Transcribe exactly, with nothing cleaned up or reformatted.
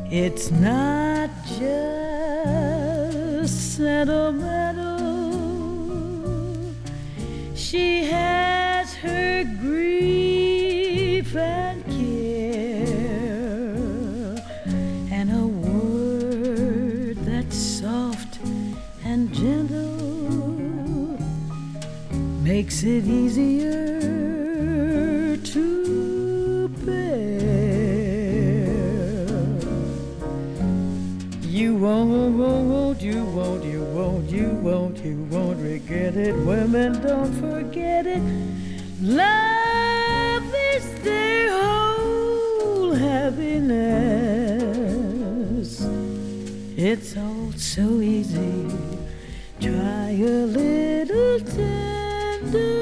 It's not just sentimental. She has her grief and care, and a word that's soft and gentle makes it easier to bear. You won't, won't, you won't, you won't, you won't, you won't regret it. Women, don't forget it. Love is their whole happiness. It's all so easy. Try a little tenderness.